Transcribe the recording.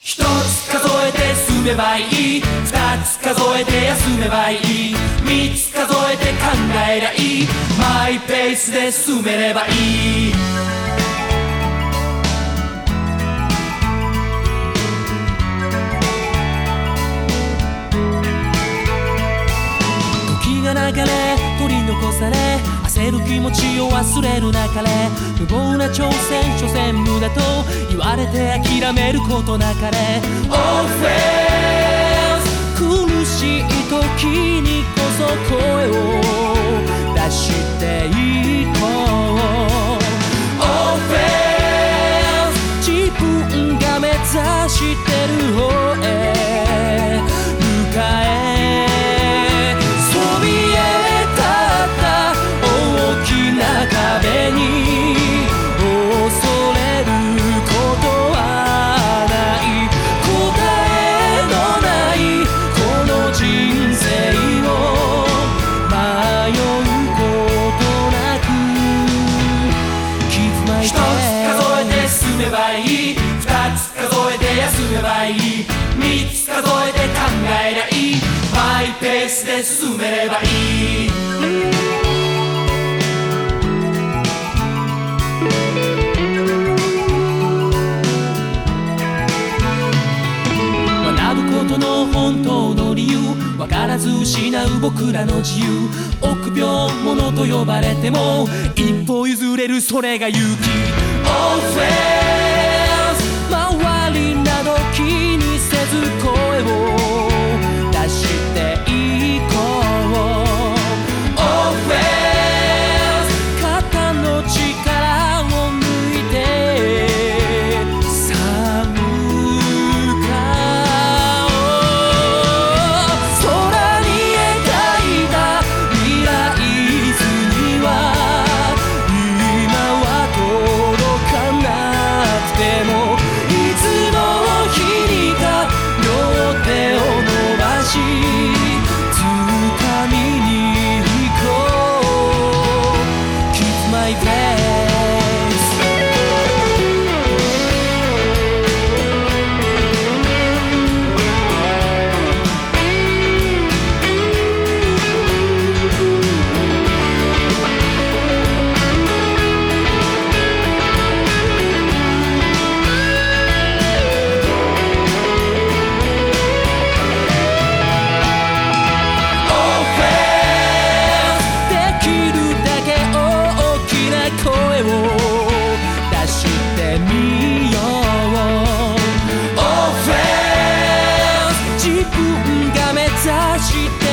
一つ数えて進めばいい、二つ数えて休めばいい、三つ数えて考えりゃいい、マイペースで進めればいい。時が流れ取り残され、焦る気持ちを忘れる中で、無謀な挑戦所詮無駄と言われて諦めることなかれ。 All friends 苦しい時にこそ声を出していこう。 All friends 自分が目指してる方へ向かえ。壁に恐れることはない、答えのないこの人生を迷うことなく Keep my pace。 一つ数えて進めばいい、二つ数えて休めばいい、三つ数えて考えりゃいい、マイペースで進めればいい。本当の理由分からず失う僕らの自由、臆病者と呼ばれても一歩譲れるそれが勇気。 All friends 周りなど気にせず声を出していこう。 All friends 肩の力を抜いて寒声を出してみよう。 Oh friends 自分が目指して